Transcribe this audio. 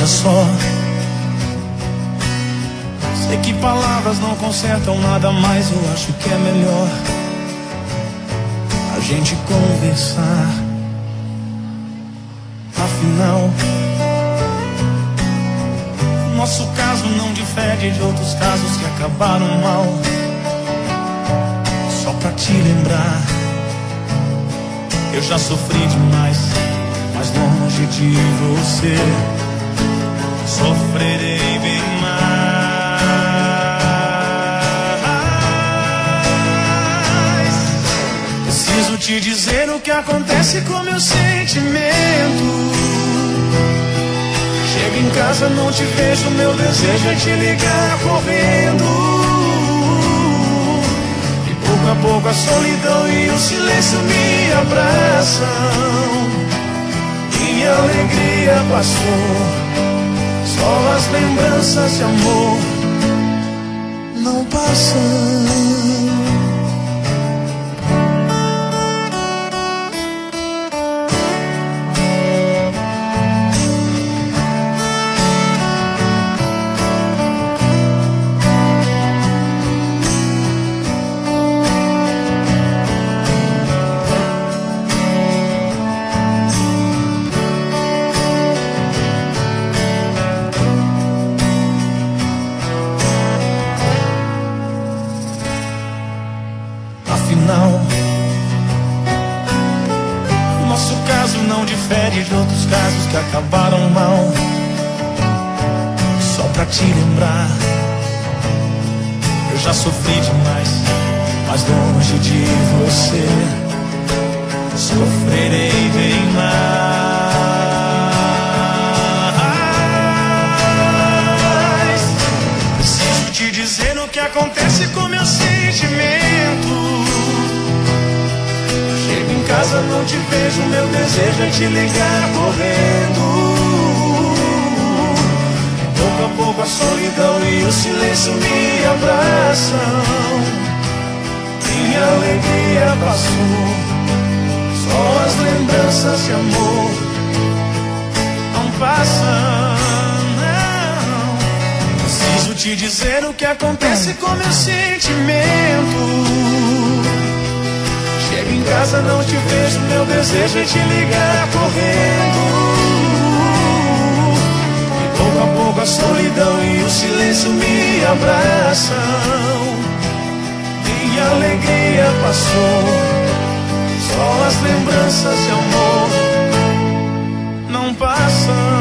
só. Sei que palavras não consertam nada, mas eu acho que é melhor a gente conversar. Afinal, nosso caso não difere de outros casos que acabaram mal. Só pra te lembrar, eu já sofri demais, mas longe de você sofrerei bem mais. Preciso te dizer o que acontece com meu sentimento. Chego em casa, não te vejo, meu desejo é te ligar correndo. E pouco a pouco a solidão e o silêncio me abraçam. Minha alegria passou, só as lembranças de amor não passam. Nosso caso não difere de outros casos que acabaram mal. Só pra te lembrar, eu já sofri demais, mas longe de você sofrerei bem mais. Preciso te dizer o que acontece com meu sentimento. Chego em casa, não te vejo, meu desejo é te ligar correndo. Pouco a pouco a solidão e o silêncio me abraçam. Minha alegria passou, só as lembranças de amor não passam, não. Preciso te dizer o que acontece com meu sentimento. Chego em casa, não te vejo, meu desejo é te ligar correndo. E pouco a pouco a solidão e o silêncio me abraçam. Minha alegria passou, só as lembranças de amor não passam.